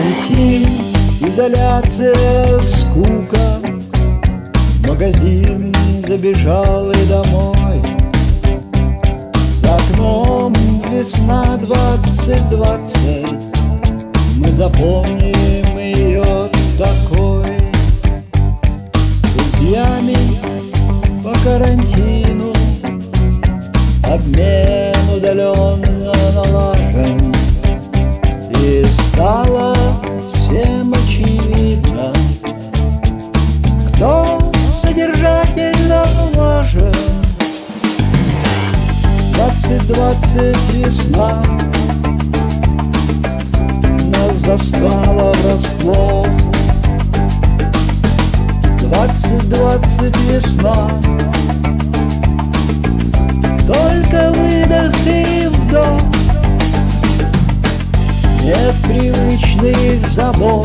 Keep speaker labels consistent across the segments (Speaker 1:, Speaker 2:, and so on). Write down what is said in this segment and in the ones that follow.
Speaker 1: Карантин, изоляция, скука. В магазин забежал и домой. За окном весна 2020. Мы запомним ее такой. Друзьями по карантину обмен удаленно налажен. И стало всем очевидно, кто содержательно важен. 2020 весна нас застала врасплох. 2020 весна, только выдох и вдох. Нет привычных забот,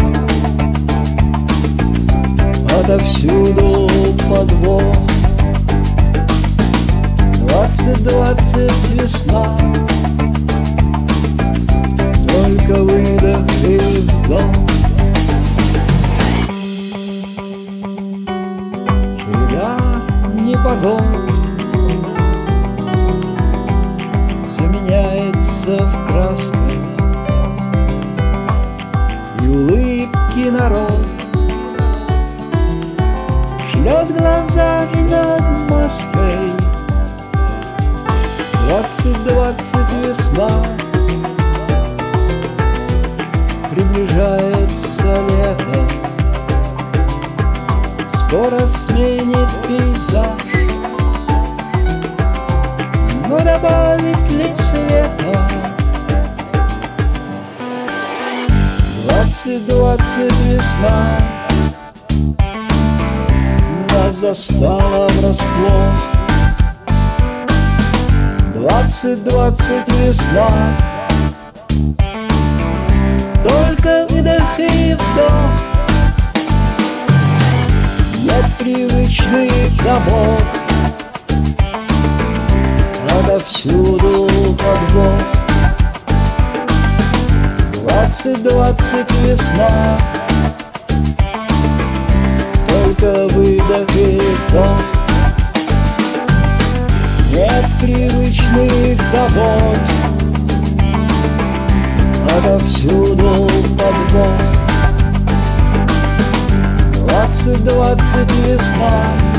Speaker 1: отовсюду подвох. 2020 весна, только выдох и вдох. Череда непогод все меняется в красках, и улыбки народ шлет глазами над маской. 2020 весна, приближается лето, скоро сменит пейзаж, но добавит ли цвета? 2020 весна нас застала врасплох. 2020 весна, только выдох и вдох. Нет привычных забот, отовсюду подвох. 2020 весна, только выдох и вдох. Нет привычных забот, отовсюду подвох. 2020 весна,